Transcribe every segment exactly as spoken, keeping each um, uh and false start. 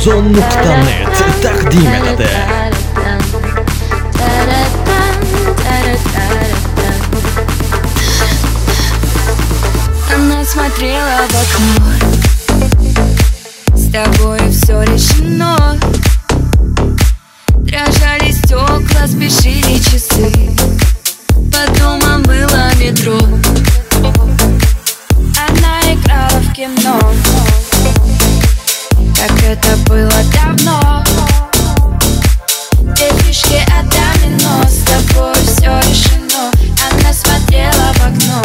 farnuzon nuqta net taqdim etadi. Она смотрела в окно. С тобой все решено. Дрожали стекла, спешили часы. По домам было метро. Она играла в кино. Как это было давно. Две фишки от домино. С тобой все решено. Она смотрела в окно.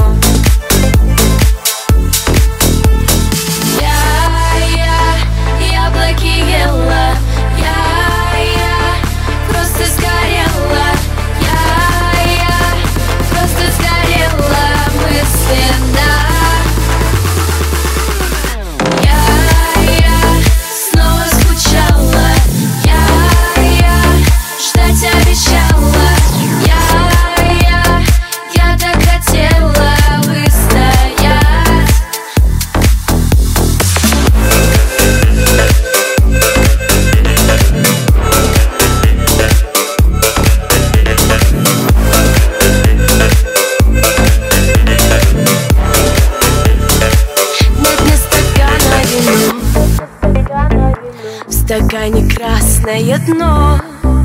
В стакане красное дно.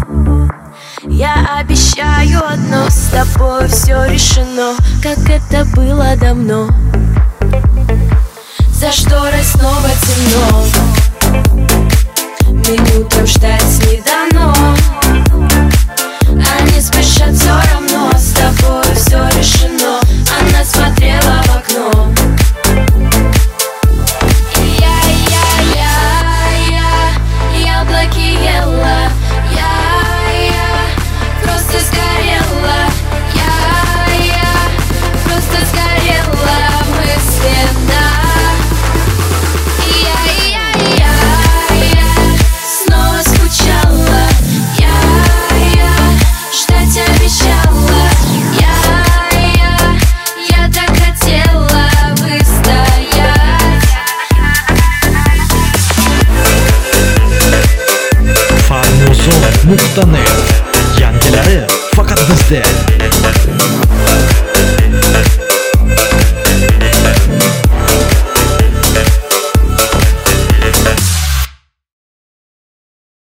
Я обещаю одно, с тобой все решено. Как это было давно. За шторой снова темно. Минутам ждать не дано. Они спешат все равно. С тобой все решено. Она смотрела в окно. farnuzon nuqta net yangilari faqat bizda.